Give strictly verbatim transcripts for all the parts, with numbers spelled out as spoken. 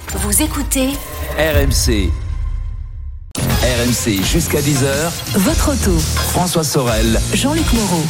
Vous écoutez R M C. R M C jusqu'à dix heures. Votre auto. François Sorel. Jean-Luc Moreau.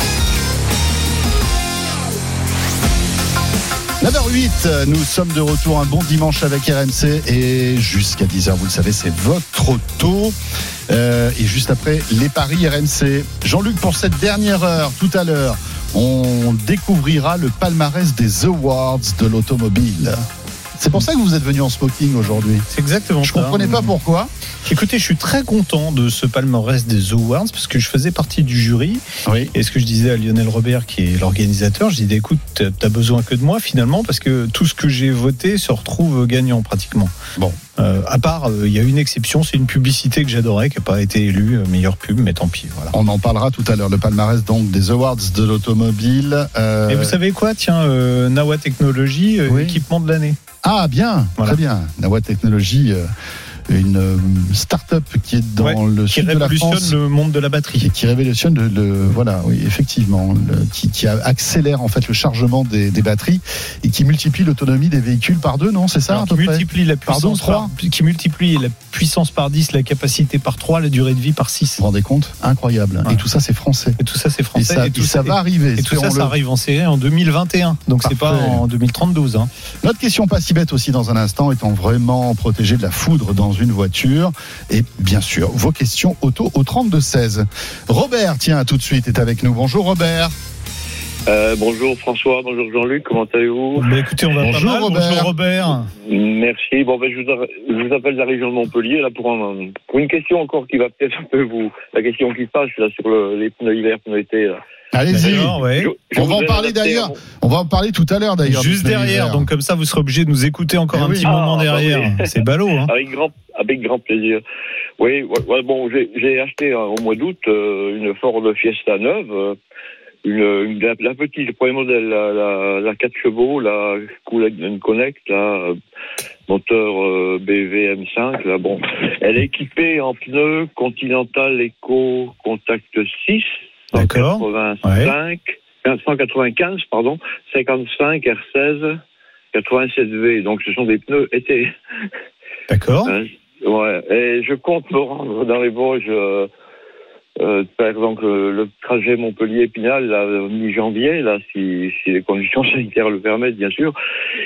neuf heures huit, nous sommes de retour, un bon dimanche avec R M C et jusqu'à dix heures, vous le savez, c'est votre auto. Euh, et juste après, les paris R M C. Jean-Luc, pour cette dernière heure, tout à l'heure, on découvrira le palmarès des awards de l'automobile. C'est pour ça que vous êtes venu en smoking aujourd'hui. C'est exactement Je ça. ne comprenais pas pourquoi. Écoutez, je suis très content de ce palmarès des awards parce que je faisais partie du jury. Oui. Et ce que je disais à Lionel Robert, qui est l'organisateur, je disais, écoute, t'as besoin que de moi finalement parce que tout ce que j'ai voté se retrouve gagnant pratiquement. Bon. Euh, à part, il euh, y a une exception, c'est une publicité que j'adorais, qui n'a pas été élue euh, meilleure pub, mais tant pis. Voilà. On en parlera tout à l'heure, le palmarès donc des awards de l'automobile. Euh... Et vous savez quoi, tiens, euh, Nawa Technologies, euh, oui. équipement de l'année. Ah bien, voilà. Très bien. Nawa Technologies, euh, une euh, start-up qui est dans ouais, le sud de la France. Qui révolutionne le monde de la batterie. Et qui révolutionne le, le voilà, oui, effectivement, le, qui, qui accélère en fait le chargement des, des batteries et qui multiplie l'autonomie des véhicules par deux, non, c'est ça? Alors, qui multiplie la puissance Pardon, par, qui multiplie la puissance par dix, la capacité par trois, la durée de vie par six. Vous vous rendez compte? Incroyable. Ouais. Et tout ça, c'est français. Et tout ça, c'est français. Et ça, et tout et ça, ça va et, arriver. Et tout ça, ça arrive en série en deux mille vingt et un. Donc Parfait. C'est pas en deux mille trente-deux. Hein. Notre question pas si bête aussi dans un instant, étant vraiment protégé de la foudre dans une voiture. Et bien sûr, vos questions auto au trente-deux seize. Robert, tiens, tout de suite, est avec nous. Bonjour Robert. Euh, bonjour François, bonjour Jean-Luc, comment allez-vous? Bah écoutez, on va bonjour, pas mal. Robert. Bonjour Robert. Merci. Bon ben je vous, je vous appelle de la région de Montpellier là pour, un, pour une question encore qui va peut-être un peu vous, la question qui passe là sur le, les pneus hiver, pneus été. Là. Allez-y. Ouais. Je, je on va en parler d'ailleurs. On va en parler tout à l'heure d'ailleurs. Juste derrière. Donc comme ça, vous serez obligé de nous écouter encore eh un oui. petit ah, moment derrière. Bah oui. C'est ballot. Hein. Avec grand, avec grand plaisir. Oui. Ouais, bon, j'ai, j'ai acheté hein, au mois d'août euh, une Ford Fiesta neuve. Euh, Une, une la, la petite, le premier modèle, la, la, la quatre chevaux, la Cool Connect, la moteur euh, B V M cinq, là, bon. Elle est équipée en pneus Continental Eco Contact six, cent quatre-vingt-cinq, ouais. cent quatre-vingt-quinze, pardon, cinquante-cinq R seize, quatre-vingt-sept V. Donc, ce sont des pneus été. D'accord. Hein, ouais. Et je compte me rendre dans les Vosges, euh, Euh, par exemple, le, le trajet Montpellier-Épinal, là, mi-janvier, là, si, si les conditions sanitaires le permettent, bien sûr.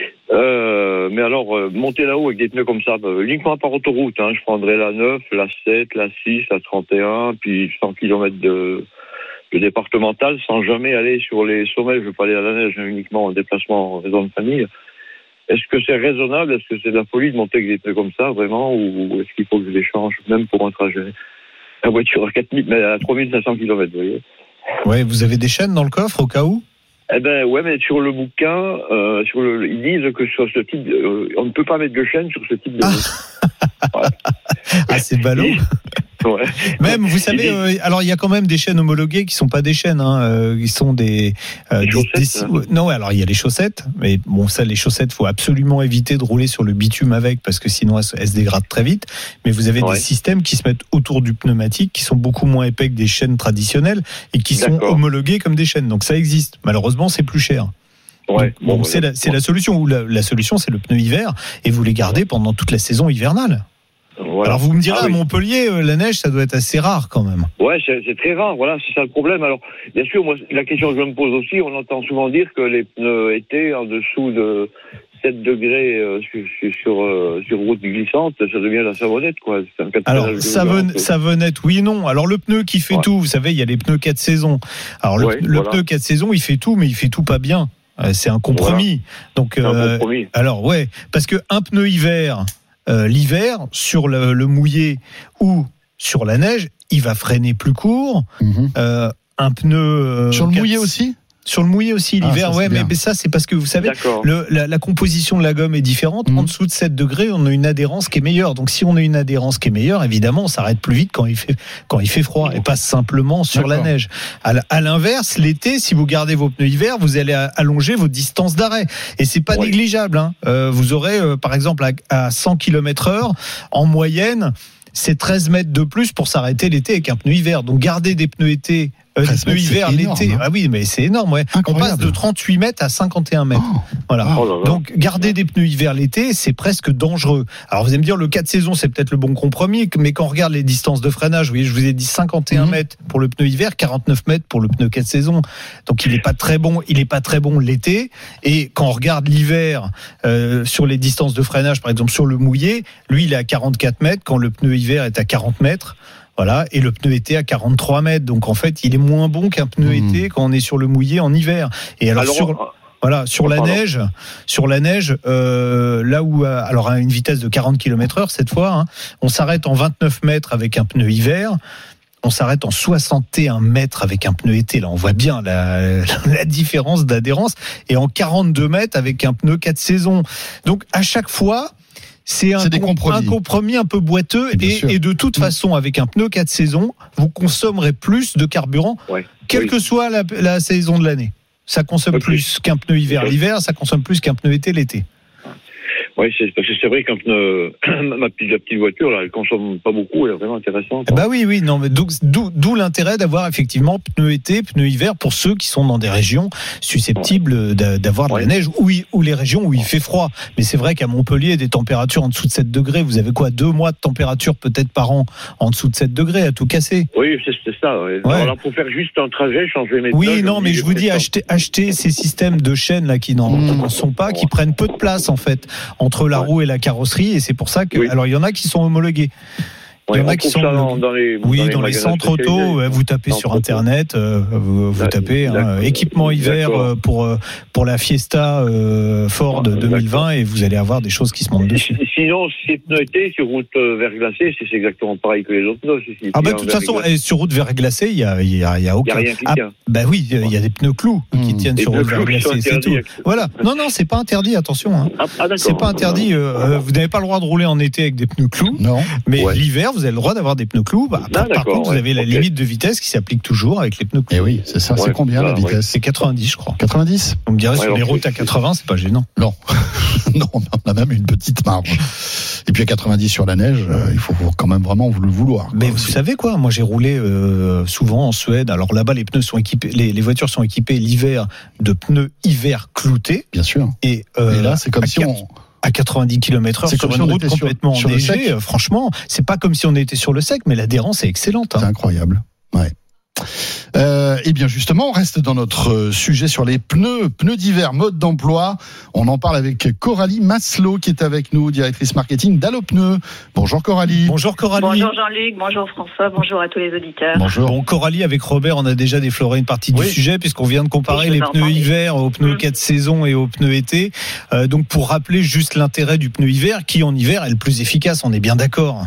Euh, mais alors, euh, monter là-haut avec des pneus comme ça, euh, uniquement par autoroute, hein, je prendrais la neuf, la sept, la six, la trente et un, puis cent kilomètres de, de départemental, sans jamais aller sur les sommets. Je veux pas aller à la neige, hein, uniquement en déplacement en raison de famille. Est-ce que c'est raisonnable? Est-ce que c'est de la folie de monter avec des pneus comme ça, vraiment? Ou est-ce qu'il faut que je les change, même pour un trajet? La voiture à quatre mille, mais à trois mille cinq cents kilomètres, vous voyez. Ouais, vous avez des chaînes dans le coffre au cas où? Eh ben, ouais, mais sur le bouquin, euh, sur le, ils disent que sur ce type, de, euh, on ne peut pas mettre de chaîne sur ce type de. Ah, ouais. Ah c'est ballot. Ouais. Même, vous savez, euh, alors il y a quand même des chaînes homologuées qui sont pas des chaînes, hein, euh, qui sont des. Euh, des, des hein. Non, alors il y a les chaussettes, mais bon, ça, les chaussettes, faut absolument éviter de rouler sur le bitume avec, parce que sinon elles, elles se dégradent très vite. Mais vous avez ouais. des systèmes qui se mettent autour du pneumatique, qui sont beaucoup moins épais que des chaînes traditionnelles et qui D'accord. sont homologuées comme des chaînes. Donc ça existe. Malheureusement, c'est plus cher. Ouais. Donc, bon, bon, c'est, la, c'est ouais. la solution. Ou la, la solution, c'est le pneu hiver, et vous les gardez pendant toute la saison hivernale. Voilà. Alors vous me direz, ah, oui. à Montpellier, euh, la neige, ça doit être assez rare quand même. Ouais, c'est, c'est très rare, voilà, c'est ça le problème. Alors, bien sûr, moi, la question que je me pose aussi, on entend souvent dire que les pneus été en dessous de sept degrés euh, sur, sur, euh, sur route glissante, ça devient la savonnette, quoi. C'est un Alors, savon, savonnette, oui et non. Alors, le pneu qui fait ouais. tout, vous savez, il y a les pneus quatre saisons. Alors, le, ouais, le voilà. pneu quatre saisons, il fait tout, mais il fait tout pas bien. Euh, c'est un compromis. Voilà. Donc, c'est euh, un compromis. Alors, ouais, parce que un pneu hiver... Euh, l'hiver, sur le, le mouillé ou sur la neige, il va freiner plus court. Mmh. Euh, un pneu... Euh, sur le quatre... mouillé aussi ? Sur le mouillé aussi, l'hiver, ah, ça, ouais, mais, mais ça, c'est parce que vous savez, le, la, la composition de la gomme est différente. Mmh. En dessous de sept degrés, on a une adhérence qui est meilleure. Donc, si on a une adhérence qui est meilleure, évidemment, on s'arrête plus vite quand il fait, quand il fait froid, mmh. et pas simplement sur D'accord. la neige. À, à l'inverse, l'été, si vous gardez vos pneus hiver, vous allez allonger vos distances d'arrêt. Et c'est pas ouais. négligeable, hein. Euh, vous aurez, euh, par exemple, à, à cent kilomètres heure, en moyenne, c'est treize mètres de plus pour s'arrêter l'été avec un pneu hiver. Donc, garder des pneus été euh, des pneus hiver l'été. Hein. Ah oui, mais c'est énorme, ouais. On passe de trente-huit mètres à cinquante et un mètres. Oh. Voilà. Oh là là. Donc, garder des pneus hiver l'été, c'est presque dangereux. Alors, vous allez me dire, le quatre saisons, c'est peut-être le bon compromis, mais quand on regarde les distances de freinage, vous voyez, je vous ai dit cinquante et un mmh. mètres pour le pneu hiver, quarante-neuf mètres pour le pneu quatre saisons. Donc, il n'est pas très bon, il est pas très bon l'été. Et quand on regarde l'hiver, euh, sur les distances de freinage, par exemple, sur le mouillé, lui, il est à quarante-quatre mètres quand le pneu hiver est à quarante mètres. Voilà, et le pneu été à quarante-trois mètres. Donc en fait, il est moins bon qu'un pneu mmh. été quand on est sur le mouillé en hiver. Et alors, alors sur voilà, sur oh, la pardon. neige, sur la neige, euh, là où alors à une vitesse de quarante kilomètres heure cette fois, hein, on s'arrête en vingt-neuf mètres avec un pneu hiver. On s'arrête en soixante et un mètres avec un pneu été. Là, on voit bien la, la différence d'adhérence. Et en quarante-deux mètres avec un pneu quatre saisons. Donc à chaque fois. C'est, un, c'est des compromis. un compromis un peu boiteux et, et de toute façon, avec un pneu quatre saisons, vous consommerez plus de carburant, ouais. quelle oui. que soit la, la saison de l'année. Ça consomme okay. plus qu'un pneu hiver okay. l'hiver, ça consomme plus qu'un pneu été l'été. Oui, c'est, parce que c'est vrai qu'un pneu, ma petite, la petite voiture, là, elle consomme pas beaucoup, elle est vraiment intéressante. Bah oui, oui, non, mais d'où, d'où, d'où l'intérêt d'avoir effectivement pneu été, pneu hiver pour ceux qui sont dans des régions susceptibles ouais. d'avoir de ouais. la neige ou, ou les régions où il fait froid. Mais c'est vrai qu'à Montpellier, des températures en dessous de sept degrés, vous avez quoi, deux mois de température peut-être par an en dessous de sept degrés à tout casser. Oui, c'est, c'est ça. Ouais. Ouais. Alors, pour faire juste un trajet, changer mes Oui, pneus, non, mais je vous dis, acheter, acheter ces systèmes de chaînes là qui n'en, mmh. n'en sont pas, qui prennent peu de place en fait entre la ouais. roue et la carrosserie, et c'est pour ça que, oui. alors il y en a qui sont homologués. Il y en a qui sont dans, dans les oui dans les, dans les centres auto. Vous tapez sur internet, euh, vous, vous tapez hein, équipement hiver d'accord. pour pour la Fiesta euh, Ford ah, deux mille vingt d'accord. et vous allez avoir des choses qui se montent dessus. Sinon, si pneus été sur route verglacée, c'est exactement pareil que les autres pneus. Si ah bah de toute façon, et sur route verglacée, il y a il y a il y a aucun. Y a rien qui ah, tient. Bah oui, il y a des pneus clous mmh. qui tiennent des sur route verglacée, c'est tout. Voilà. Non non, c'est pas interdit, attention. Hein. Ah, ah, c'est pas interdit. Euh, vous n'avez pas le droit de rouler en été avec des pneus clous. Non. Mais ouais. l'hiver, vous avez le droit d'avoir des pneus clous. Bah, par, ah, par contre, ouais. vous avez la okay. limite de vitesse qui s'applique toujours avec les pneus clous. Et oui, c'est ça. Ouais, c'est combien la vitesse ouais. C'est quatre-vingt-dix, je crois. quatre-vingt-dix. On me dirait ouais, sur les routes à quatre-vingts, c'est pas gênant. Non, non, on a même une petite marge. Et puis à quatre-vingt-dix sur la neige, euh, il faut quand même vraiment le vouloir. Quoi, Mais aussi. Vous savez quoi ? Moi, j'ai roulé euh, souvent en Suède. Alors là-bas, les pneus sont équipés, les, les voitures sont équipées l'hiver de pneus hiver cloutés. Bien sûr. Et, euh, et là, c'est comme si on à quatre-vingt-dix kilomètres heure sur une route complètement sur, enneigée, sur franchement, c'est pas comme si on était sur le sec, mais l'adhérence est excellente. Hein. C'est incroyable. Ouais. Euh, et bien justement, on reste dans notre sujet sur les pneus, pneus d'hiver, mode d'emploi. On en parle avec Coralie Masselot qui est avec nous, directrice marketing d'Allopneus. Bonjour Coralie. Bonjour Coralie. Bonjour Jean-Luc, bonjour François, bonjour à tous les auditeurs. Bonjour. Bon Coralie, avec Robert, on a déjà défloré une partie oui. du sujet puisqu'on vient de comparer les pneus hiver aux pneus mmh. quatre saisons et aux pneus été. Euh, donc pour rappeler juste l'intérêt du pneu hiver, qui en hiver est le plus efficace, on est bien d'accord.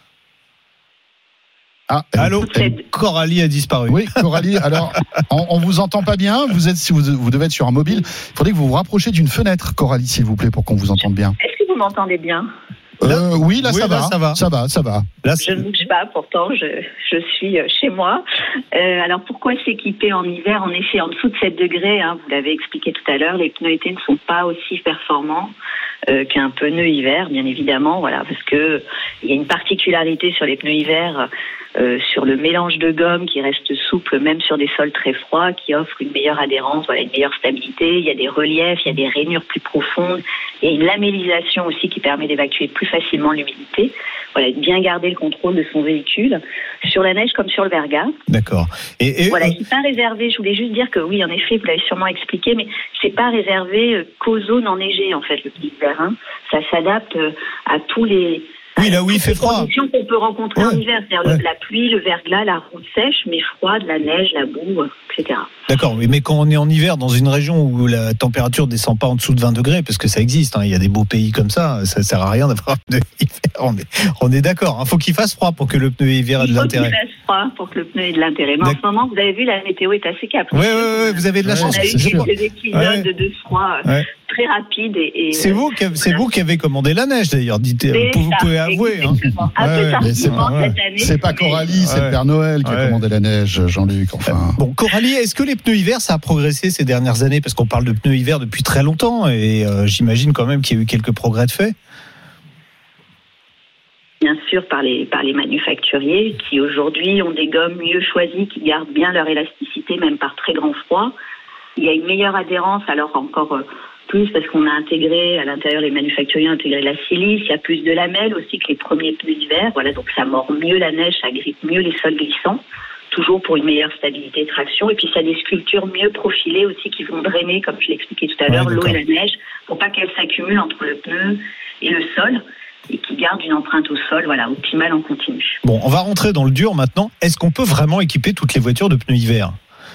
Ah, allô, elle... Coralie a disparu. Oui, Coralie. Alors, on, on vous entend pas bien. Vous êtes, si vous, vous devez être sur un mobile. Il faudrait que vous vous rapprochiez d'une fenêtre, Coralie, s'il vous plaît, pour qu'on vous entende bien. Est-ce que vous m'entendez bien ? Euh, oui, là, oui, ça, là va. ça va. Ça va, ça va. Là, je ne bouge pas, pourtant, je, je suis chez moi. Euh, alors, pourquoi s'équiper en hiver ? En effet, en dessous de sept degrés, hein, vous l'avez expliqué tout à l'heure, les pneus été ne sont pas aussi performants euh, qu'un pneu hiver, bien évidemment, voilà, parce que il y a une particularité sur les pneus hiver. Euh, sur le mélange de gomme qui reste souple même sur des sols très froids, qui offre une meilleure adhérence, voilà, une meilleure stabilité. Il y a des reliefs, il y a des rainures plus profondes, il y a une lamellisation aussi qui permet d'évacuer plus facilement l'humidité. Voilà, de bien garder le contrôle de son véhicule sur la neige comme sur le verglas. D'accord. Et, et voilà, c'est pas réservé. Je voulais juste dire que oui, en effet, vous l'avez sûrement expliqué, mais c'est pas réservé qu'aux zones enneigées en fait le petit hiver. Hein. Ça s'adapte à tous les Oui, là où il fait froid. Les conditions qu'on peut rencontrer ouais. en hiver, c'est-à-dire ouais. la pluie, le verglas, la route sèche, mais froide, la neige, la boue, et cetera. D'accord, mais quand on est en hiver dans une région où la température descend pas en dessous de vingt degrés, parce que ça existe, hein, il y a des beaux pays comme ça, ça sert à rien d'avoir un pneu hiver. On est, on est d'accord, il hein, faut qu'il fasse froid pour que le pneu hiver ait de l'intérêt. Il faut qu'il fasse froid pour que le pneu ait de l'intérêt. Mais D'accord. en ce moment, vous avez vu, la météo est assez capricieuse. Oui, oui, oui, vous avez de la on chance. On a eu sûr. des épisodes ouais. de froid ouais. très rapides. Et, et c'est vous qui avez, c'est vous qui avez commandé la neige d'ailleurs, dites, vous, vous pouvez avouer. Hein. Un peu tardivement c'est pas, ouais. cette année. C'est pas Coralie, ouais. c'est le Père Noël qui ouais. a commandé la neige, Jean-Luc. Enfin. Bon, Coralie, est-ce que les pneus hiver, ça a progressé ces dernières années ? Parce qu'on parle de pneus hiver depuis très longtemps et euh, j'imagine quand même qu'il y a eu quelques progrès de fait. bien sûr par les, par les manufacturiers qui aujourd'hui ont des gommes mieux choisies, qui gardent bien leur élasticité même par très grand froid. Il y a une meilleure adhérence, alors encore plus parce qu'on a intégré à l'intérieur, les manufacturiers ont intégré la silice, il y a plus de lamelles aussi que les premiers pneus d'hiver, voilà, donc ça mord mieux la neige, ça grippe mieux les sols glissants, toujours pour une meilleure stabilité de traction, et puis ça a des sculptures mieux profilées aussi qui vont drainer, comme je l'expliquais tout à l'heure, ouais, l'eau et la neige, pour pas qu'elles s'accumulent entre le pneu et le sol, et qui gardent une empreinte au sol, voilà, optimale en continu. Bon, on va rentrer dans le dur maintenant. Est-ce qu'on peut vraiment équiper toutes les voitures de pneus hiver ?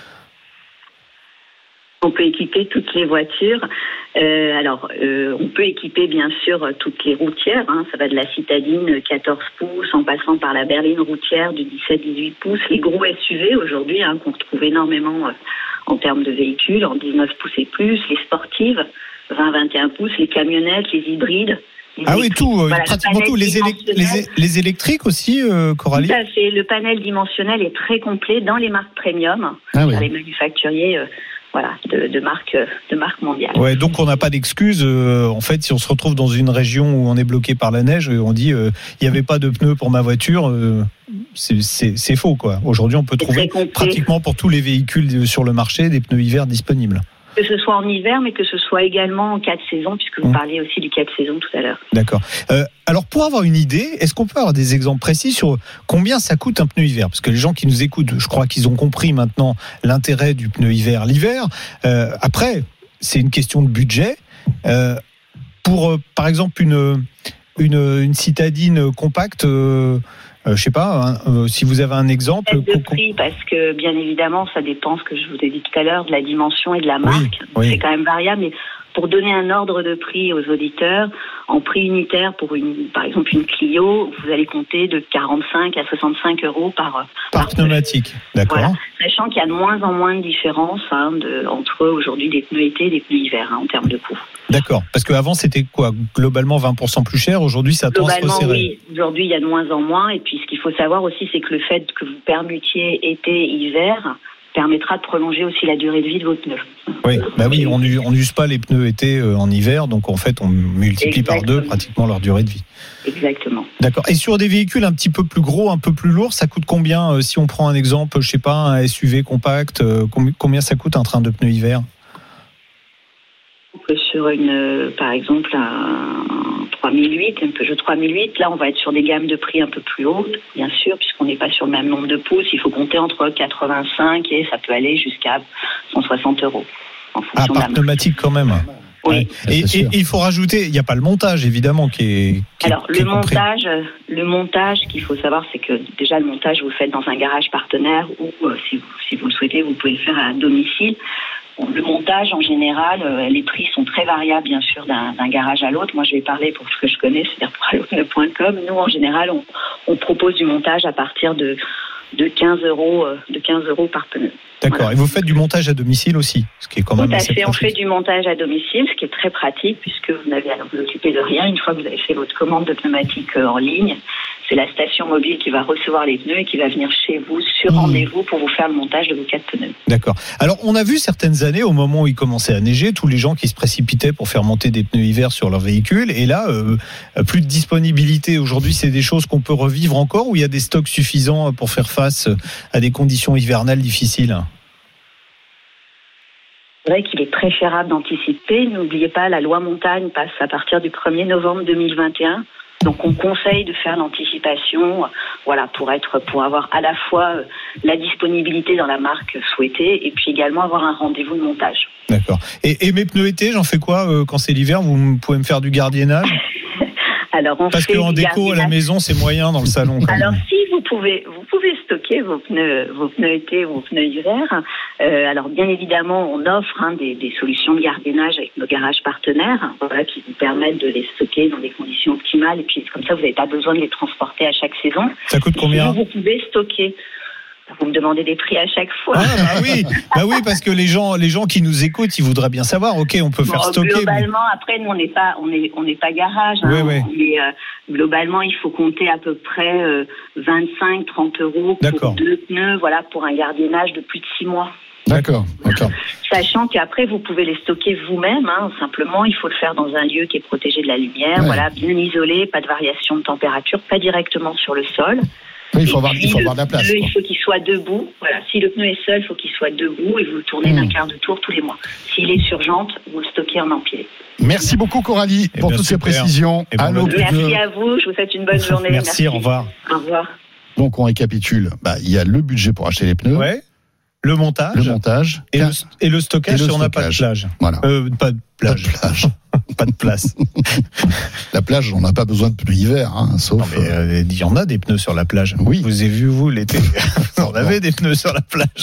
On peut équiper toutes les voitures. Euh, alors, euh, on peut équiper bien sûr toutes les routières. Hein. Ça va de la citadine quatorze pouces en passant par la berline routière du dix-sept à dix-huit pouces. Les gros S U V aujourd'hui, hein, qu'on retrouve énormément euh, en termes de véhicules, en dix-neuf pouces et plus. Les sportives, vingt à vingt et un pouces. Les camionnettes, les hybrides. Les ah oui, tout, voilà, pratiquement tout. Les, élect- les, les électriques aussi, euh, Coralie ? Tout à fait. Le panel dimensionnel est très complet dans les marques premium. Ah oui. Les manufacturiers... Euh, Voilà, de, de marque, de marque mondiale. Ouais, donc on n'a pas d'excuse. Euh, en fait, si on se retrouve dans une région où on est bloqué par la neige, on dit il euh, n'y avait pas de pneus pour ma voiture. Euh, c'est, c'est, c'est faux, quoi. Aujourd'hui, on peut c'est trouver pratiquement pour tous les véhicules sur le marché des pneus hiver disponibles. Que ce soit en hiver, mais que ce soit également en cas de saison, puisque vous mmh. parliez aussi du cas de saison tout à l'heure. D'accord. Euh, alors, pour avoir une idée, est-ce qu'on peut avoir des exemples précis sur combien ça coûte un pneu hiver ? Parce que les gens qui nous écoutent, je crois qu'ils ont compris maintenant l'intérêt du pneu hiver l'hiver. Euh, après, c'est une question de budget. Euh, pour, euh, par exemple, une, une, une citadine compacte... Euh, Euh, je sais pas, hein, euh, si vous avez un exemple. De prix, parce que bien évidemment, ça dépend, ce que je vous ai dit tout à l'heure, de la dimension et de la marque. Oui, oui. C'est quand même variable, mais pour donner un ordre de prix aux auditeurs, en prix unitaire pour une, par exemple une Clio, vous allez compter de quarante-cinq à soixante-cinq euros par par, par pneumatique. D'accord. Voilà. Sachant qu'il y a de moins en moins de différence hein, de, entre aujourd'hui des pneus été et des pneus hiver hein, en termes de coût. D'accord. Parce qu'avant c'était quoi ? Globalement vingt pour cent plus cher. Aujourd'hui ça tend à se resserrer. Oui. Aujourd'hui il y a de moins en moins. Et puis ce qu'il faut savoir aussi, c'est que le fait que vous permutiez été-hiver permettra de prolonger aussi la durée de vie de vos pneus. Oui, bah oui, on n'use pas les pneus été en hiver, donc en fait on multiplie Exactement. par deux pratiquement leur durée de vie. Exactement. D'accord. Et sur des véhicules un petit peu plus gros, un peu plus lourds, ça coûte combien euh, si on prend un exemple, je sais pas, un S U V compact, euh, combien ça coûte un train de pneus hiver ? Sur une, par exemple, un trois mille huit, un Peugeot trois mille huit, là on va être sur des gammes de prix un peu plus hautes, bien sûr, puisqu'on n'est pas sur le même nombre de pouces. Il faut compter entre quatre-vingt-cinq et ça peut aller jusqu'à cent soixante euros. En ah, par pneumatique quand même. Oui. Ouais, et, et, et il faut rajouter, il n'y a pas le montage évidemment qui est. Qui Alors est, qui le est montage, le montage qu'il faut savoir, c'est que déjà le montage vous le faites dans un garage partenaire ou euh, si, vous, si vous le souhaitez, vous pouvez le faire à domicile. Le montage, en général, euh, les prix sont très variables, bien sûr, d'un, d'un garage à l'autre. Moi, je vais parler pour ce que je connais, c'est-à-dire pour allopneu point com. Nous, en général, on, on propose du montage à partir de, de quinze euros, euh, de quinze euros par pneu. D'accord. Voilà. Et vous faites du montage à domicile aussi, ce qui est quand même Tout à assez fait. pratique. On fait du montage à domicile, ce qui est très pratique puisque vous n'avez à vous occuper de rien. Une fois que vous avez fait votre commande de pneumatique en ligne, c'est la station mobile qui va recevoir les pneus et qui va venir chez vous sur mmh. rendez-vous pour vous faire le montage de vos quatre pneus. D'accord. Alors, on a vu certaines années, au moment où il commençait à neiger, tous les gens qui se précipitaient pour faire monter des pneus hiver sur leur véhicule. Et là, euh, plus de disponibilité. Aujourd'hui, c'est des choses qu'on peut revivre encore ou il y a des stocks suffisants pour faire face à des conditions hivernales difficiles ? C'est vrai qu'il est préférable d'anticiper. N'oubliez pas, la loi montagne passe à partir du premier novembre deux mille vingt et un. Donc on conseille de faire l'anticipation, voilà, pour être, pour avoir à la fois la disponibilité dans la marque souhaitée et puis également avoir un rendez-vous de montage. D'accord. Et, et mes pneus été, j'en fais quoi euh, quand c'est l'hiver ? Vous pouvez me faire du gardiennage ? Alors on Parce fait qu'en déco à la maison, c'est moyen dans le salon. Quand alors même. si vous pouvez, vous pouvez stocker vos pneus, vos pneus été, vos pneus hiver. Euh, alors bien évidemment, on offre hein, des, des solutions de gardiennage avec nos garages partenaires, voilà, qui vous permettent de les stocker dans des conditions optimales. Et puis comme ça, vous n'avez pas besoin de les transporter à chaque saison. Ça coûte combien ? Sinon, vous pouvez stocker. Vous me demandez des prix à chaque fois. Ah, bah oui, bah oui, parce que les gens, les gens qui nous écoutent, ils voudraient bien savoir. Ok, on peut bon, faire stocker. Globalement, mais... après, nous on n'est pas, on est, on n'est pas garage. Hein, oui, oui. Mais euh, globalement, il faut compter à peu près euh, vingt-cinq à trente euros pour D'accord. deux pneus, voilà, pour un gardiennage de plus de six mois. D'accord, d'accord. Sachant qu'après, vous pouvez les stocker vous-même. Hein. Simplement, il faut le faire dans un lieu qui est protégé de la lumière. Ouais. Voilà, bien isolé, pas de variation de température, pas directement sur le sol. Oui, il faut, avoir, il faut le, avoir de la place. Pneu, il faut qu'il soit debout. Voilà. Si le pneu est seul, il faut qu'il soit debout et vous le tournez mmh. d'un quart de tour tous les mois. S'il est sur jante, vous le stockez en empilé. Merci beaucoup Coralie et pour toutes super. ces précisions. Et bon, merci à vous, je vous souhaite une bonne journée. Merci, merci. Au revoir. Au revoir. Donc on récapitule. Bah, il y a le budget pour acheter les pneus. Ouais. Le montage, le montage et, le, et le stockage et le si on n'a pas de plage. Voilà. Euh, pas de plage. Pas de, plage. Pas de place. La plage, on n'a pas besoin de pneus hiver, hein, sauf. Non, mais euh, il y en a des pneus sur la plage. Oui. Vous avez vu, vous, l'été. Vous en avez des pneus sur la plage.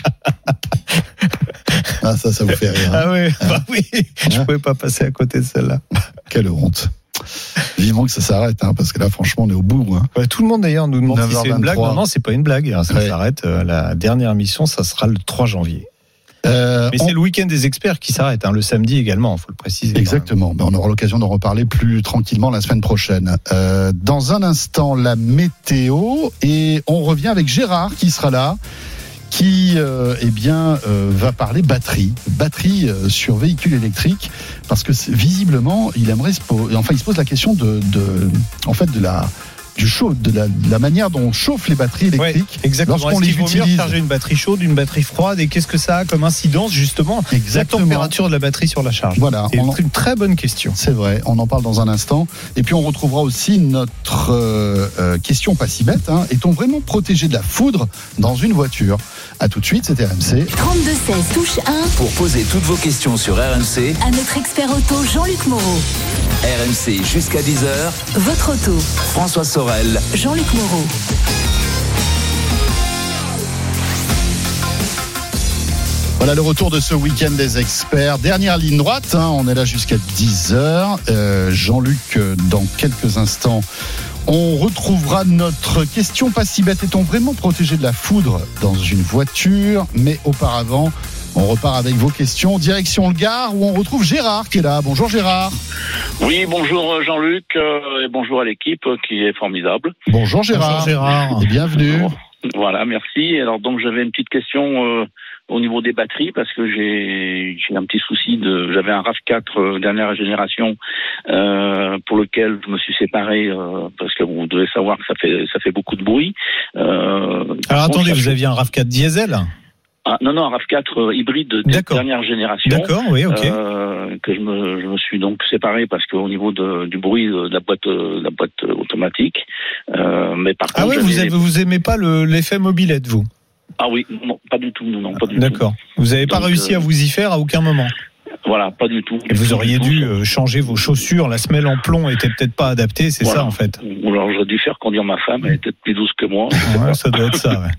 Ah, ça, ça vous fait rire. Hein. Ah oui, bah oui. Hein? Je ne pouvais pas passer à côté de celle-là. Quelle honte. Vivement que ça s'arrête, hein, parce que là, franchement, on est au bout. Hein. Ouais, tout le monde d'ailleurs nous demande si c'est une blague. Non, non, c'est pas une blague. Ça ouais. s'arrête. Euh, la dernière émission, ça sera le trois janvier. Euh, Mais on... c'est le week-end des experts qui s'arrête, hein, le samedi également, il faut le préciser. Exactement. Ben, on aura l'occasion d'en reparler plus tranquillement la semaine prochaine. Euh, dans un instant, la météo, et on revient avec Gérard qui sera là. qui euh, eh bien euh, va parler batterie, batterie euh, sur véhicules électriques, parce que visiblement il aimerait se poser, enfin il se pose la question de, de en fait de la du chaud, de la, de la manière dont on chauffe les batteries électriques. Ouais, exactement. Lorsqu'on Est-ce les qu'il vaut utilise. mieux recharger une batterie chaude, une batterie froide, et qu'est-ce que ça a comme incidence justement exactement. La température de la batterie sur la charge. Voilà, c'est en... une très bonne question. C'est vrai, on en parle dans un instant. Et puis on retrouvera aussi notre euh, euh, question pas si bête. Hein. Est-on vraiment protégé de la foudre dans une voiture ? À tout de suite, c'est R M C. trente-deux seize touche un. Pour poser toutes vos questions sur R M C. À notre expert auto Jean-Luc Moreau. R M C jusqu'à dix heures. Votre auto. François Sorel. Jean-Luc Moreau. Voilà le retour de ce week-end des experts. Dernière ligne droite, hein, on est là jusqu'à dix heures. Euh, Jean-Luc, dans quelques instants, on retrouvera notre question pas si bête. Est-on vraiment protégé de la foudre dans une voiture ? Mais auparavant, on repart avec vos questions. Direction le Gard où on retrouve Gérard qui est là. Bonjour Gérard. Oui, bonjour Jean-Luc euh, et bonjour à l'équipe qui est formidable. Bonjour Gérard. Bonjour Gérard. Et bienvenue. Bonjour. Voilà, merci. Alors donc j'avais une petite question euh, au niveau des batteries parce que j'ai j'ai un petit souci de j'avais un RAV quatre euh, dernière génération euh, pour lequel je me suis séparé euh, parce que vous devez savoir que ça fait ça fait beaucoup de bruit. Euh, Alors attendez, vous aviez un RAV quatre diesel ? Ah, non, non, un RAV quatre euh, hybride de D'accord. dernière génération. D'accord, oui, ok. Euh, que je me, je me suis donc séparé parce qu'au niveau de, du bruit de la boîte, de la boîte automatique. Euh, mais par ah contre, oui, vous, avez, vous aimez pas le, l'effet mobilette, vous ? Ah oui, non, pas du tout, non, pas du D'accord. tout. Vous n'avez pas donc, réussi euh, à vous y faire à aucun moment ? Voilà, pas du tout. Et vous auriez dû euh, changer vos chaussures. La semelle en plomb était peut-être pas adaptée, c'est voilà. ça en fait. Ou alors j'aurais dû faire conduire ma femme, elle est peut-être plus douce que moi. Ouais, ça doit être ça, ouais.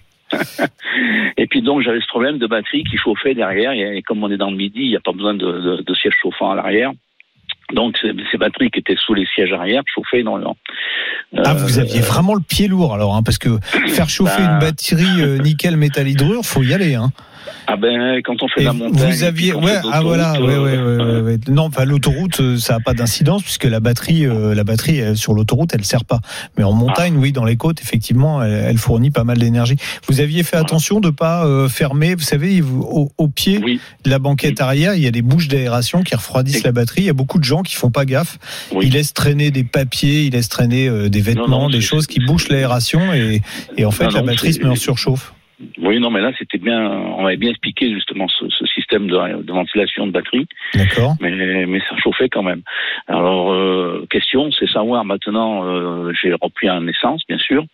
Et puis donc j'avais ce problème de batterie qui chauffait derrière et comme on est dans le midi, il n'y a pas besoin de, de, de siège chauffant à l'arrière. Donc ces, ces batteries qui étaient sous les sièges arrière chauffaient énormément. Euh, ah, vous aviez vraiment le pied lourd alors, hein, parce que faire chauffer bah, une batterie euh, nickel métal hydrure, faut y aller, hein. Ah ben quand on fait et la montagne. Vous aviez ouais ah voilà ouais, ouais, ouais, ouais, ouais. Non enfin l'autoroute ça a pas d'incidence puisque la batterie euh, la batterie elle, sur l'autoroute elle sert pas. Mais en montagne ah. oui dans les côtes effectivement elle, elle fournit pas mal d'énergie. Vous aviez fait attention de pas euh, fermer vous savez vous, au, au pied oui. de la banquette oui. arrière il y a des bouches d'aération qui refroidissent oui. la batterie. Il y a beaucoup de gens qui font pas gaffe. Oui. Ils laissent traîner des papiers, ils laissent traîner euh, des vêtements, non, non, des choses qui bouchent l'aération et, et en fait non, la batterie non, se met en surchauffe. Oui, non, mais là, c'était bien, on avait bien expliqué justement ce, ce système de, de ventilation de batterie. D'accord. Mais, mais ça chauffait quand même. Alors, euh, question, c'est savoir maintenant, euh, j'ai repris un essence, bien sûr,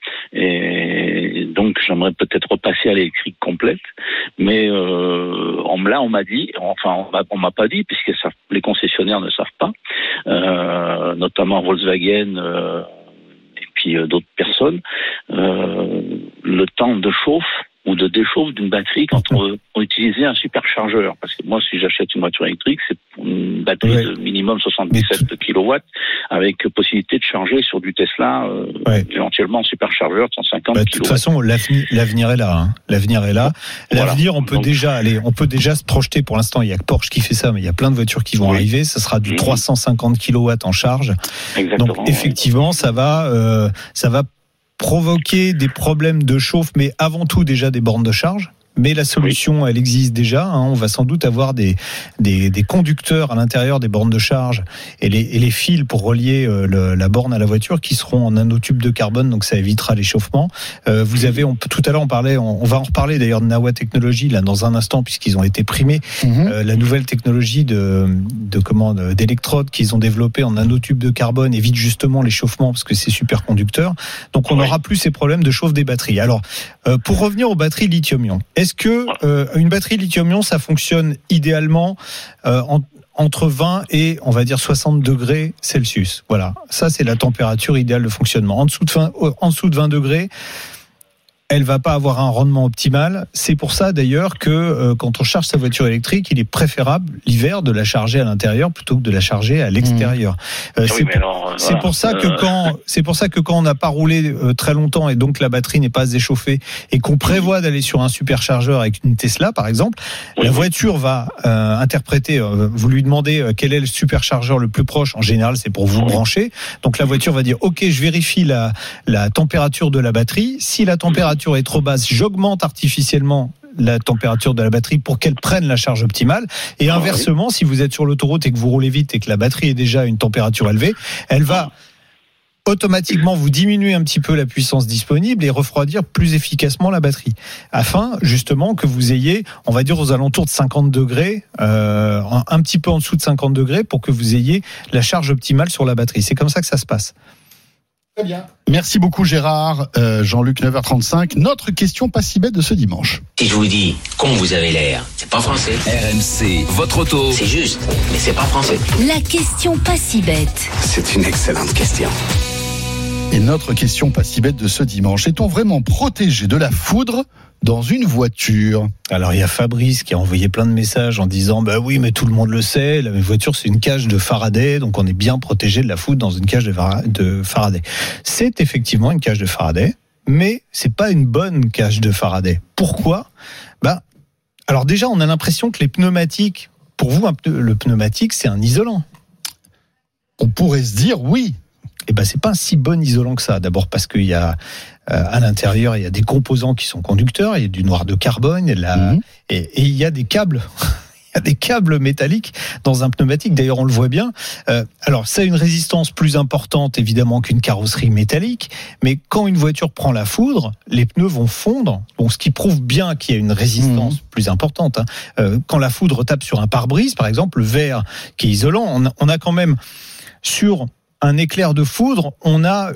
et donc j'aimerais peut-être repasser à l'électrique complète. Mais euh, on, là, on m'a dit, enfin, on m'a, on m'a pas dit, puisque ça, les concessionnaires ne savent pas, euh, notamment Volkswagen. Euh, et puis euh, d'autres personnes, euh, le temps de chauffe ou de déchauffe d'une batterie quand on, on utilisait un superchargeur. Parce que moi, si j'achète une voiture électrique, c'est une batterie ouais. de minimum soixante-dix-sept kilowatts avec possibilité de charger sur du Tesla, euh, ouais. éventuellement un superchargeur de cent cinquante bah, kilowatts. De toute façon, l'avenir, l'avenir est là. Hein. L'avenir est là. L'avenir, voilà. on peut Donc, déjà aller, on peut déjà se projeter. Pour l'instant, il y a que Porsche qui fait ça, mais il y a plein de voitures qui vont oui. arriver. Ça sera du mmh. trois cent cinquante kilowatts en charge. Exactement. Donc, effectivement, ça va, euh, ça va provoquer des problèmes de chauffe, mais avant tout déjà des bornes de charge. mais la solution, oui. elle existe déjà. Hein. On va sans doute avoir des, des, des conducteurs à l'intérieur des bornes de charge et les, et les fils pour relier euh, le, la borne à la voiture qui seront en nanotube de carbone, donc ça évitera l'échauffement. Euh, vous avez, on, tout à l'heure, on parlait, on, on va en reparler d'ailleurs de Nawa Technologies là dans un instant puisqu'ils ont été primés. Mmh. Euh, la nouvelle technologie de, de comment, d'électrodes qu'ils ont développée en nanotube de carbone évite justement l'échauffement parce que c'est super conducteur. Donc on n'aura oui. plus ces problèmes de chauffe des batteries. Alors, euh, pour revenir aux batteries lithium-ion, est-ce que euh, une batterie lithium-ion, ça fonctionne idéalement euh, en, entre vingt et, on va dire, soixante degrés Celsius? Voilà, ça c'est la température idéale de fonctionnement. En dessous de vingt, en dessous de vingt degrés, elle va pas avoir un rendement optimal. C'est pour ça d'ailleurs que euh, quand on charge sa voiture électrique, il est préférable l'hiver de la charger à l'intérieur plutôt que de la charger à l'extérieur. Mmh. Euh, c'est, oui, pour, alors, c'est voilà. pour ça que quand c'est pour ça que quand on n'a pas roulé euh, très longtemps et donc la batterie n'est pas échauffée et qu'on prévoit d'aller sur un superchargeur avec une Tesla par exemple, oui. la voiture va euh, interpréter. Euh, vous lui demandez euh, quel est le superchargeur le plus proche. En général, c'est pour vous oui. brancher. Donc la voiture va dire OK, je vérifie la la température de la batterie. Si la température est trop basse, j'augmente artificiellement la température de la batterie pour qu'elle prenne la charge optimale. Et inversement, ah oui. si vous êtes sur l'autoroute et que vous roulez vite et que la batterie est déjà à une température élevée, elle va automatiquement vous diminuer un petit peu la puissance disponible et refroidir plus efficacement la batterie, afin justement que vous ayez, on va dire aux alentours de cinquante degrés, euh, un petit peu en dessous de cinquante degrés, pour que vous ayez la charge optimale sur la batterie. C'est comme ça que ça se passe. Très bien. Merci beaucoup Gérard. Euh, Jean-Luc, neuf heures trente-cinq. Notre question pas si bête de ce dimanche. Si je vous dis con vous avez l'air, c'est pas français. R M C, votre auto. C'est juste, mais c'est pas français. La question pas si bête. C'est une excellente question. Et notre question pas si bête de ce dimanche. Est-on vraiment protégé de la foudre dans une voiture? Alors il y a Fabrice qui a envoyé plein de messages en disant bah oui mais tout le monde le sait, la voiture c'est une cage de Faraday, donc on est bien protégé de la foudre dans une cage de Faraday. C'est effectivement une cage de Faraday, mais c'est pas une bonne cage de Faraday. Pourquoi? Bah alors déjà on a l'impression que les pneumatiques, pour vous le pneumatique c'est un isolant. On pourrait se dire oui. Eh ben c'est pas un si bon isolant que ça. D'abord parce qu'il y a euh, à l'intérieur il y a des composants qui sont conducteurs, il y a du noir de carbone, il y a de la, mmh. et, et il y a des câbles. Il y a des câbles métalliques dans un pneumatique. D'ailleurs, on le voit bien. Euh, alors, ça a une résistance plus importante, évidemment, qu'une carrosserie métallique. Mais quand une voiture prend la foudre, les pneus vont fondre. Bon, ce qui prouve bien qu'il y a une résistance mmh. plus importante. Hein. Euh, quand la foudre tape sur un pare-brise, par exemple, le verre qui est isolant, on a, on a quand même sur un éclair de foudre, on a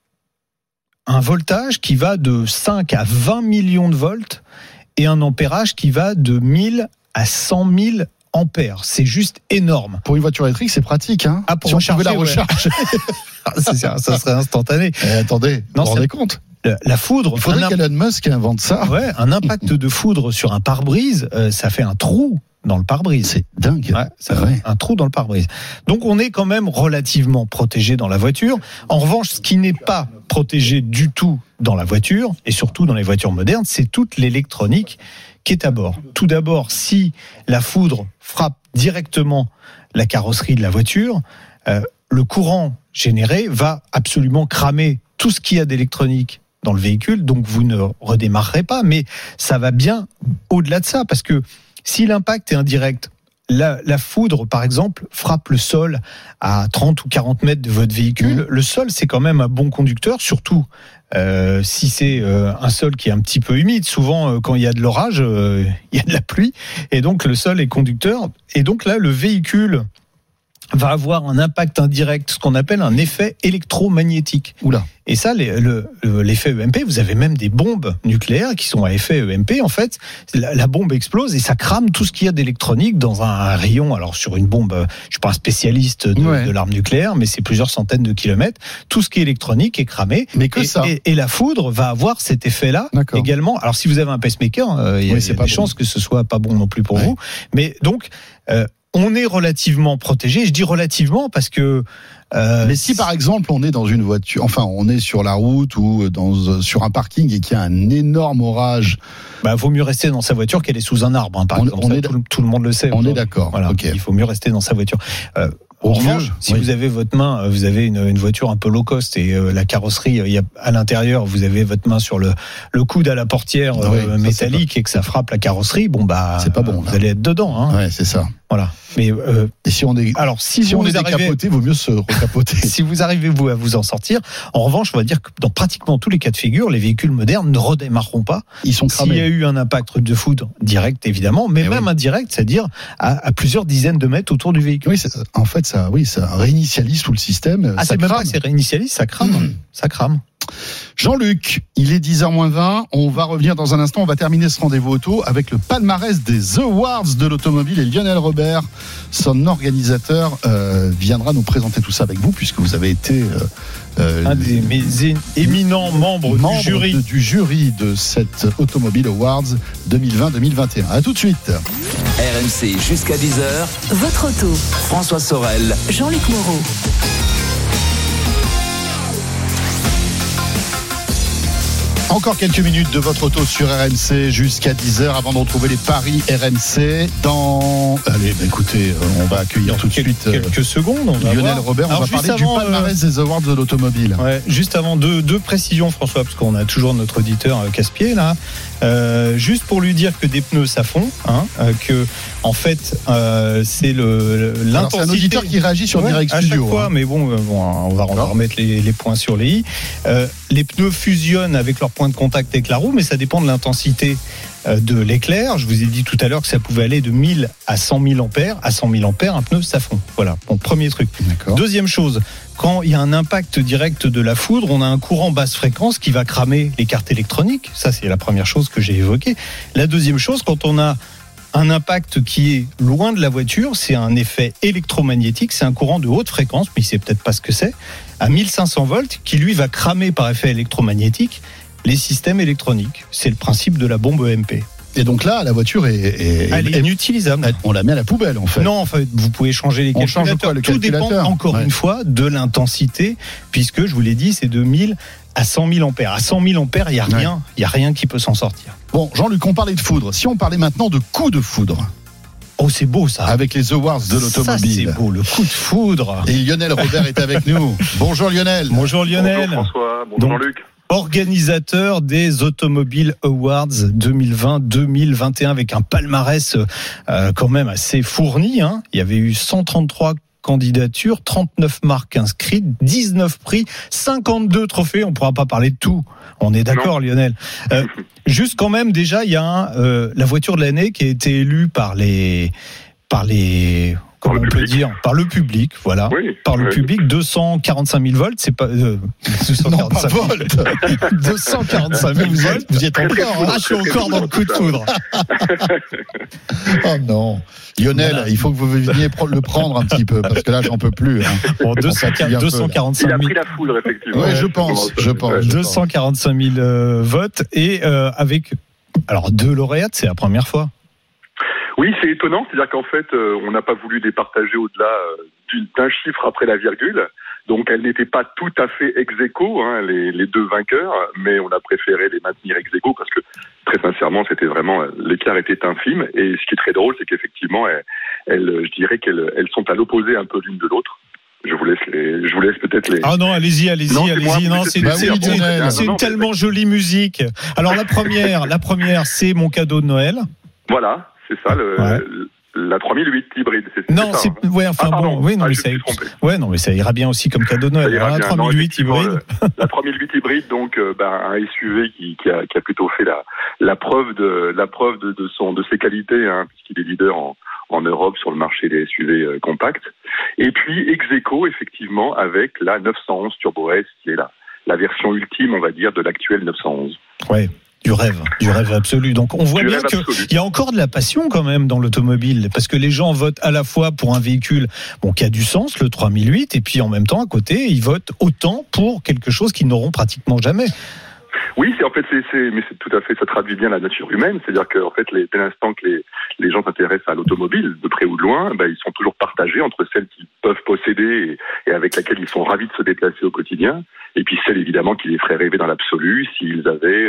un voltage qui va de cinq à vingt millions de volts et un ampérage qui va de mille à cent mille ampères. C'est juste énorme. Pour une voiture électrique, c'est pratique. Hein ah, pour si recharger, on pouvait la recharge. Ouais. c'est ça, ça serait instantané. Eh, attendez, non, vous vous rendez compte ? La, la foudre. Il faudrait qu'Elon Musk invente ça. Ouais, un impact de foudre sur un pare-brise, euh, ça fait un trou dans le pare-brise. C'est dingue. Ouais, ça fait ouais. un trou dans le pare-brise. Donc on est quand même relativement protégé dans la voiture. En revanche, ce qui n'est pas protégé du tout dans la voiture, et surtout dans les voitures modernes, c'est toute l'électronique qui est à bord. Tout d'abord, si la foudre frappe directement la carrosserie de la voiture, euh, le courant généré va absolument cramer tout ce qu'il y a d'électronique dans le véhicule, donc vous ne redémarrerez pas, mais ça va bien au-delà de ça, parce que si l'impact est indirect, la, la foudre, par exemple, frappe le sol à trente ou quarante mètres de votre véhicule. Mmh. Le sol, c'est quand même un bon conducteur, surtout euh, si c'est euh, un sol qui est un petit peu humide. Souvent, euh, quand il y a de l'orage, euh, il y a de la pluie, et donc le sol est conducteur. Et donc là, le véhicule va avoir un impact indirect, ce qu'on appelle un effet électromagnétique. Oula. Et ça, les, le, l'effet E M P, vous avez même des bombes nucléaires qui sont à effet E M P. En fait, la, la bombe explose et ça crame tout ce qu'il y a d'électronique dans un rayon. Alors sur une bombe, je suis pas un spécialiste de, ouais. de l'arme nucléaire, mais c'est plusieurs centaines de kilomètres. Tout ce qui est électronique est cramé. Mais que et, ça. Et, et la foudre va avoir cet effet-là. D'accord. Également. Alors si vous avez un pacemaker, euh, il y a, oui, y a des bon. chances que ce soit pas bon non plus pour ouais. vous. Mais donc. Euh, On est relativement protégé. Je dis relativement parce que. Euh, Mais si par exemple on est dans une voiture, enfin on est sur la route ou dans sur un parking et qu'il y a un énorme orage, bah vaut mieux rester dans sa voiture qu'elle est sous un arbre. Hein, par on, exemple, on ça, est, tout, tout le monde le sait. On est d'accord. Voilà, okay. Il faut mieux rester dans sa voiture. Euh, En revanche, si oui. vous avez votre main, vous avez une, une voiture un peu low cost et euh, la carrosserie, il y a à l'intérieur, vous avez votre main sur le, le coude à la portière euh, oui, ça, métallique et que ça frappe la carrosserie, bon bah, c'est pas bon. Vous là. allez être dedans. Hein. Ouais, c'est ça. Voilà. Mais euh, et si on est, alors si, si vous on est arrivez, décapoté, vaut mieux se recapoter. Si vous arrivez vous à vous en sortir, en revanche, on va dire que dans pratiquement tous les cas de figure, les véhicules modernes ne redémarreront pas. Ils sont cramés. S'il y a eu un impact de foudre direct, évidemment, mais et même oui. indirect, c'est-à-dire à, à plusieurs dizaines de mètres autour du véhicule. Oui, c'est, en fait, ça, oui, ça réinitialise tout le système. Ah, ça c'est crame. même pas que c'est réinitialise, ça crame, mmh. ça crame. Jean-Luc, il est dix heures moins vingt. On va revenir dans un instant. On va terminer ce rendez-vous auto avec le palmarès des Awards de l'automobile. Et Lionel Robert, son organisateur, euh, viendra nous présenter tout ça avec vous, puisque vous avez été euh, euh, un des mes éminents membres, membres du jury. De, du jury de cette Automobile Awards deux mille vingt deux mille vingt et un. À tout de suite. R M C jusqu'à dix heures. Votre auto. François Sorel. Jean-Luc Moreau. Encore quelques minutes de votre auto sur R M C jusqu'à dix heures avant de retrouver les paris R M C dans... Allez, bah écoutez, on va accueillir tout de quelques, suite quelques secondes. On va Lionel voir. Robert, on Alors, va parler avant, du palmarès euh... des Awards de l'automobile. Ouais, juste avant, deux, deux précisions, François, parce qu'on a toujours notre auditeur euh, casse-pied là. Euh, juste pour lui dire que des pneus ça fond, hein, euh, que en fait euh, c'est le l'intensité. Alors, c'est un auditeur qui réagit sur ouais, Direct Studio. À chaque fois, hein. Mais bon, euh, bon, on va, on va remettre les, les points sur les i. Euh, les pneus fusionnent avec leur point de contact avec la roue, mais ça dépend de l'intensité de l'éclair. Je vous ai dit tout à l'heure que ça pouvait aller de mille à cent mille ampères. À cent mille ampères, un pneu, ça fond. Voilà, bon, premier truc. D'accord. Deuxième chose, quand il y a un impact direct de la foudre, on a un courant basse fréquence qui va cramer les cartes électroniques. Ça, c'est la première chose que j'ai évoquée. La deuxième chose, quand on a un impact qui est loin de la voiture, c'est un effet électromagnétique, c'est un courant de haute fréquence, mais il ne sait peut-être pas ce que c'est, à mille cinq cents volts, qui lui va cramer par effet électromagnétique les systèmes électroniques. C'est le principe de la bombe E M P. Et donc là, la voiture est, est, elle est inutilisable. On la met à la poubelle, en fait. Non, en fait, vous pouvez changer les on calculateurs. Change quoi, le Tout calculateur dépend, encore ouais. une fois, de l'intensité, puisque, je vous l'ai dit, c'est de mille à cent mille ampères. À cent mille ampères, il n'y a rien, ouais. il n'y a rien qui peut s'en sortir. Bon, Jean-Luc, on parlait de foudre. Si on parlait maintenant de coup de foudre. Oh, c'est beau, ça. Avec les Awards de l'automobile. Ça, c'est beau, le coup de foudre. Et Lionel Robert est avec nous. Bonjour, Lionel. Bonjour, Lionel. Bonjour, François. Bonjour, Donc, Jean-Luc. Organisateur des Automobile Awards deux mille vingt deux mille vingt et un avec un palmarès euh, quand même assez fourni. Hein. Il y avait eu cent trente-trois candidatures, trente-neuf marques inscrites, dix-neuf prix, cinquante-deux trophées. On ne pourra pas parler de tout. On est d'accord, non. Lionel. Euh, juste quand même, déjà, il y a un, euh, la voiture de l'année qui a été élue par les... Par les Comment on peut dire par le public, voilà, oui, par le oui. public, deux cent quarante-cinq mille volts, c'est pas euh, deux cent quarante-cinq non, pas volts, deux cent quarante-cinq mille volts. Vous y êtes encore, hein, je suis encore dans le coup de foudre. Oh non, Lionel, voilà. Il faut que vous veniez le prendre un petit peu parce que là, j'en peux plus. Hein. Bon, deux cent quarante-cinq mille. Il a pris la foudre effectivement. Oui, je pense, je pense. deux cent quarante-cinq mille euh, votes et euh, avec alors deux lauréates, c'est la première fois. Oui, c'est étonnant, c'est-à-dire qu'en fait, euh, on n'a pas voulu départager au-delà euh, d'un chiffre après la virgule, donc elles n'étaient pas tout à fait ex aequo, hein, les, les deux vainqueurs, mais on a préféré les maintenir ex aequo parce que, très sincèrement, c'était vraiment, l'écart était infime, et ce qui est très drôle, c'est qu'effectivement, elles, elles, je dirais qu'elles elles sont à l'opposé un peu l'une de l'autre. Je vous laisse les, je vous laisse peut-être les. Ah non, allez-y, allez-y, non, allez-y. Moi, non, c'est, bah c'est, oui, c'est, bon, c'est, c'est une non, tellement jolie musique. Alors la première, la première, c'est mon cadeau de Noël. Voilà. C'est ça, le, ouais. la trois mille huit hybride. C'est, c'est non, ça, c'est, hein. ouais, enfin ah, bon, oui, non, ah, mais ça, ouais, non, mais ça ira bien aussi comme cadeau de Noël. Alors, la trois mille huit non, hybride. Le, la trois mille huit hybride, donc, euh, bah, un S U V qui, qui, a, qui a plutôt fait la, la preuve de, la preuve de, de son, de ses qualités, hein, puisqu'il est leader en, en Europe sur le marché des S U V euh, compacts. Et puis, ex aequo, effectivement, avec la neuf cent onze Turbo S, qui est la, la version ultime, on va dire, de l'actuelle neuf cent onze. Ouais. Du rêve, du rêve absolu. Donc on voit du bien qu'il y a encore de la passion quand même dans l'automobile, parce que les gens votent à la fois pour un véhicule bon, qui a du sens, le trois mille huit, et puis en même temps à côté, ils votent autant pour quelque chose qu'ils n'auront pratiquement jamais. Oui, c'est en fait, c'est, c'est, mais c'est tout à fait, ça traduit bien la nature humaine. C'est-à-dire que, en fait, les, dès l'instant que les, les gens s'intéressent à l'automobile, de près ou de loin, ben, ils sont toujours partagés entre celles qu'ils peuvent posséder et, et avec laquelle ils sont ravis de se déplacer au quotidien, et puis celles évidemment qui les feraient rêver dans l'absolu s'ils avaient euh,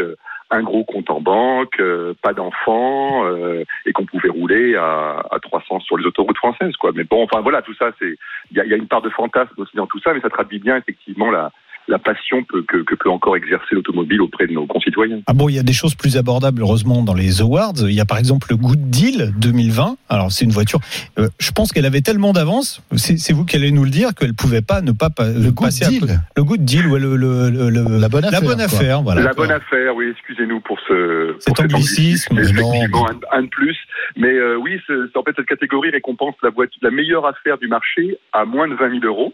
un gros compte en banque, euh, pas d'enfants, euh, et qu'on pouvait rouler à, à trois cents sur les autoroutes françaises, quoi. Mais bon, enfin voilà, tout ça, c'est, il y a, y a une part de fantasme aussi dans tout ça, mais ça traduit bien effectivement la la passion que, que, que peut encore exercer l'automobile auprès de nos concitoyens. Ah bon, il y a des choses plus abordables, heureusement, dans les awards. Il y a par exemple le Good Deal deux mille vingt. Alors, c'est une voiture, euh, je pense qu'elle avait tellement d'avance, c'est, c'est vous qui allez nous le dire, qu'elle ne pouvait pas ne pas le passer Good Deal. À peu. Le Good Deal, ouais, le, le, le, le, la bonne affaire. La bonne affaire, voilà. La bonne affaire, oui, excusez-nous pour ce... Cet pour anglicisme. C'est effectivement un, un de plus. Mais euh, oui, c'est, c'est, en fait, cette catégorie récompense la, voiture, la meilleure affaire du marché à moins de vingt mille euros.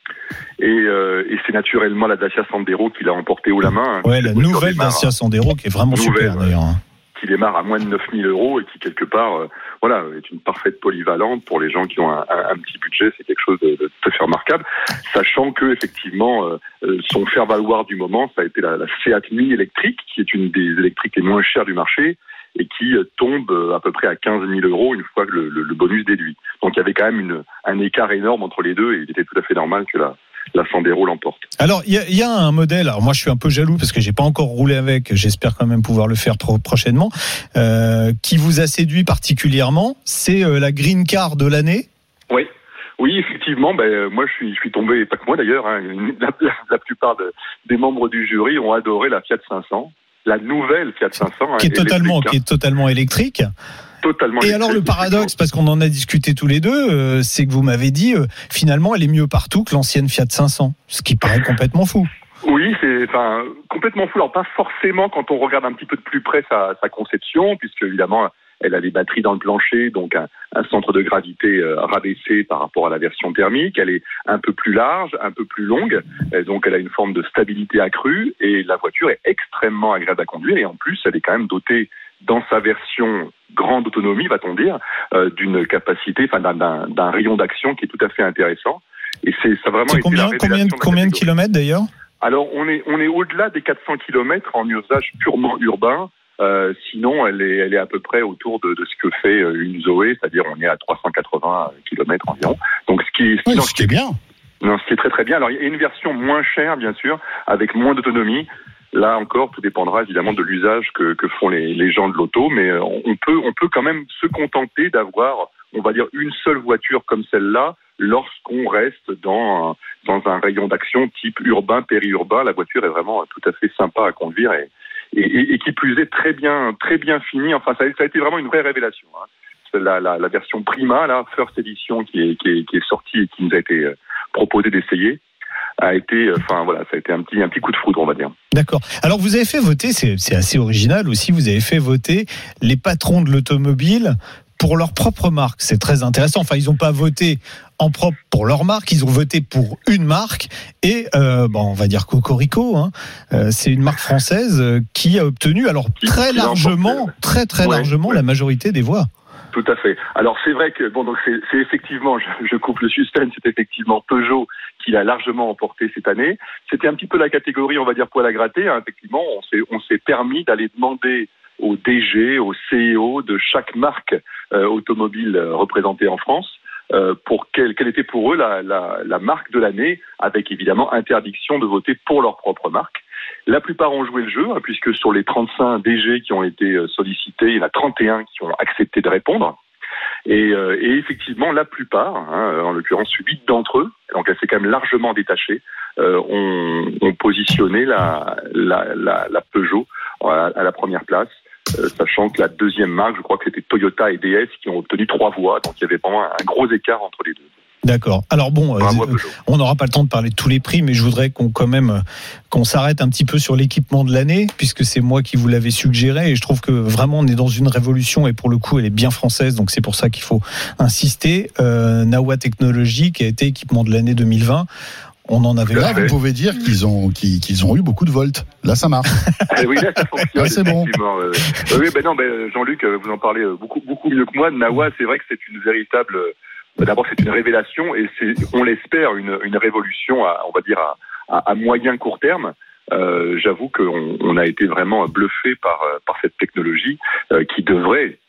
Et, euh, et c'est naturellement la Dacia Sandero qui l'a emporté haut la main. Ouais, la nouvelle Dacia Sandero qui est vraiment nouvelle, super d'ailleurs. Qui démarre à moins de neuf mille euros et qui quelque part, euh, voilà, est une parfaite polyvalente pour les gens qui ont un, un, un petit budget. C'est quelque chose de, de tout à fait remarquable, sachant que effectivement euh, son faire valoir du moment, ça a été la, la Seat Mii électrique, qui est une des électriques les moins chères du marché, et qui tombe à peu près à quinze mille euros une fois que le, le, le bonus déduit. Donc il y avait quand même une, un écart énorme entre les deux et il était tout à fait normal que la, la Sandero l'emporte. Alors il y, y a un modèle, alors moi je suis un peu jaloux parce que j'ai pas encore roulé avec, j'espère quand même pouvoir le faire pro- prochainement, euh, qui vous a séduit particulièrement, c'est euh, la Green Car de l'année. Oui. Oui, effectivement, ben, moi je suis, je suis tombé, pas que moi d'ailleurs, hein, la, la, la plupart de, des membres du jury ont adoré la Fiat cinq cents. La nouvelle Fiat cinq cents, qui est totalement, qui est totalement électrique. Totalement. Et alors le paradoxe, parce qu'on en a discuté tous les deux, euh, c'est que vous m'avez dit euh, finalement elle est mieux partout que l'ancienne Fiat cinq cents, ce qui paraît complètement fou. Oui, c'est enfin complètement fou. Alors pas forcément quand on regarde un petit peu de plus près sa, sa conception, puisque évidemment elle a des batteries dans le plancher, donc un, un centre de gravité euh, rabaissé par rapport à la version thermique. Elle est un peu plus large, un peu plus longue, donc elle a une forme de stabilité accrue et la voiture est extrêmement agréable à conduire. Et en plus, elle est quand même dotée, dans sa version grande autonomie, va-t-on dire, euh, d'une capacité, enfin d'un, d'un, d'un rayon d'action qui est tout à fait intéressant. Et c'est ça a vraiment c'est été combien, la révélation combien, de combien de kilomètres d'ailleurs ? Alors on est on est au-delà des quatre cents kilomètres en usage purement urbain. Euh, sinon, elle est, elle est à peu près autour de, de ce que fait une Zoé, c'est-à-dire on est à trois cent quatre-vingts kilomètres environ. Donc ce qui, ce qui, oui, non, ce qui est bien. Non, ce qui est très très bien. Alors il y a une version moins chère, bien sûr, avec moins d'autonomie. Là encore, tout dépendra évidemment de l'usage que, que font les, les gens de l'auto, mais on peut, on peut quand même se contenter d'avoir, on va dire, une seule voiture comme celle-là, lorsqu'on reste dans, dans un rayon d'action type urbain, périurbain. La voiture est vraiment tout à fait sympa à conduire et Et, et, et qui plus est très bien, très bien fini. Enfin, ça a, ça a été vraiment une vraie révélation. Hein. La, la, la version Prima, la First Edition, qui est, qui est, qui est sortie et qui nous a été euh, proposée d'essayer, a été, enfin euh, voilà, ça a été un petit, un petit coup de foudre, on va dire. D'accord. Alors vous avez fait voter, c'est, c'est assez original aussi. Vous avez fait voter les patrons de l'automobile pour leur propre marque. C'est très intéressant. Enfin, ils n'ont pas voté en propre pour leur marque, ils ont voté pour une marque et euh, bon, on va dire Cocorico, hein, euh, c'est une marque française qui a obtenu alors très largement, très très ouais, largement ouais. la majorité des voix. Tout à fait. Alors c'est vrai que bon, donc c'est, c'est effectivement, je, je coupe le suspense, c'est effectivement Peugeot qui l'a largement emporté cette année. C'était un petit peu la catégorie, on va dire, poil à gratter. Hein. Effectivement, on s'est, on s'est permis d'aller demander au D G, au C E O de chaque marque euh, automobile représentée en France, euh, pour quelle, quelle était pour eux la, la, la marque de l'année, avec évidemment interdiction de voter pour leur propre marque. La plupart ont joué le jeu, hein, puisque sur les trente-cinq D G qui ont été sollicités, il y en a trente et un qui ont accepté de répondre. Et, euh, et effectivement, la plupart, hein, en l'occurrence huit d'entre eux, donc elle s'est quand même largement détachée, euh, ont, ont positionné la, la, la, la Peugeot à, à la première place. Euh, sachant que la deuxième marque, je crois que c'était Toyota et D S qui ont obtenu trois voix, donc il y avait vraiment un gros écart entre les deux. D'accord. Alors bon, Bravo, euh, on n'aura pas le temps de parler de tous les prix, mais je voudrais qu'on quand même qu'on s'arrête un petit peu sur l'équipement de l'année, puisque c'est moi qui vous l'avais suggéré, et je trouve que vraiment on est dans une révolution, et pour le coup elle est bien française, donc c'est pour ça qu'il faut insister. Euh, Nawa Technologies qui a été équipement de l'année deux mille vingt. On en avait là, vous pouvez dire qu'ils ont qu'ils, qu'ils ont eu beaucoup de volts. Là, ça marche. Ah oui, là, ça fonctionne. Ouais, c'est bon. Euh, oui, ben non, ben Jean-Luc, vous en parlez beaucoup beaucoup mieux que moi. Nawa, c'est vrai que c'est une véritable. D'abord, c'est une révélation et c'est, on l'espère, une, une révolution, à, on va dire à, à, à moyen court terme. Euh, j'avoue qu'on on a été vraiment bluffé par par cette technologie euh, qui devrait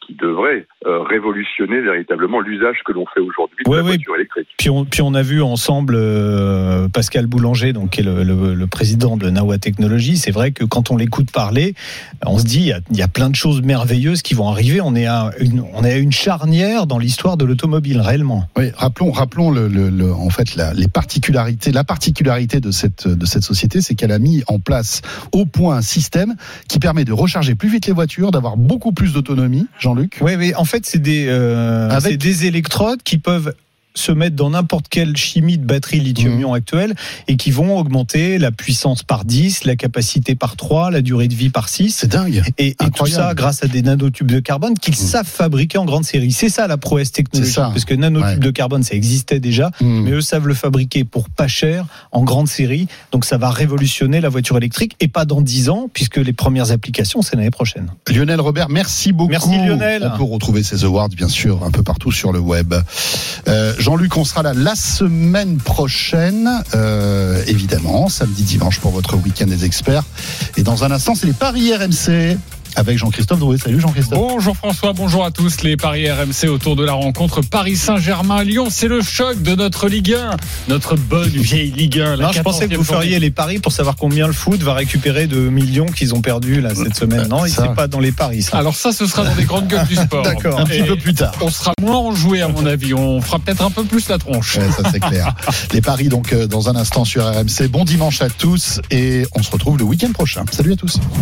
qui devrait euh, révolutionner véritablement l'usage que l'on fait aujourd'hui de ouais, la oui. voiture électrique. Puis on, puis on a vu ensemble euh, Pascal Boulanger, donc, qui est le, le, le président de Nawa Technologies. C'est vrai que quand on l'écoute parler, on se dit il y a, il y a plein de choses merveilleuses qui vont arriver. On est à une, on est à une charnière dans l'histoire de l'automobile, réellement. Oui, rappelons, rappelons le, le, le, en fait la, les particularités. La particularité de cette, de cette société, c'est qu'elle a mis en place au point un système qui permet de recharger plus vite les voitures, d'avoir beaucoup plus d'autonomie. Jean-Luc. Oui, oui. En fait, c'est des, euh, Avec... c'est des électrodes qui peuvent se mettre dans n'importe quelle chimie de batterie lithium-ion mmh. actuelle et qui vont augmenter la puissance par dix, la capacité par trois, la durée de vie par six. C'est dingue. Et, et tout ça grâce à des nanotubes de carbone qu'ils mmh. savent fabriquer en grande série. C'est ça la prouesse technologique. Parce que nanotubes ouais. de carbone, ça existait déjà, mmh. mais eux savent le fabriquer pour pas cher, en grande série. Donc ça va révolutionner la voiture électrique et pas dans dix ans, puisque les premières applications, c'est l'année prochaine. Lionel Robert, merci beaucoup. Merci Lionel. On peut retrouver ces awards, bien sûr, un peu partout sur le web. Euh, Jean-Luc, on sera là la semaine prochaine, euh, évidemment, samedi, dimanche pour votre week-end des experts. Et dans un instant, c'est les paris R M C avec Jean-Christophe Drouet. Salut Jean-Christophe. Bonjour François, bonjour à tous. Les paris R M C autour de la rencontre Paris Saint-Germain-Lyon. C'est le choc de notre Ligue un, notre bonne vieille Ligue un. Non, je pensais que vous feriez journée. Les paris pour savoir combien le foot va récupérer de millions qu'ils ont perdus là, cette semaine. Non, c'est pas dans les paris. Ça. Alors ça, ce sera dans les grandes gueules du sport. D'accord, un petit peu plus tard. On sera moins enjoué à mon avis. On fera peut-être un peu plus la tronche. Ouais, ça c'est clair. Les paris donc dans un instant sur R M C. Bon dimanche à tous et on se retrouve le week-end prochain. Salut à tous.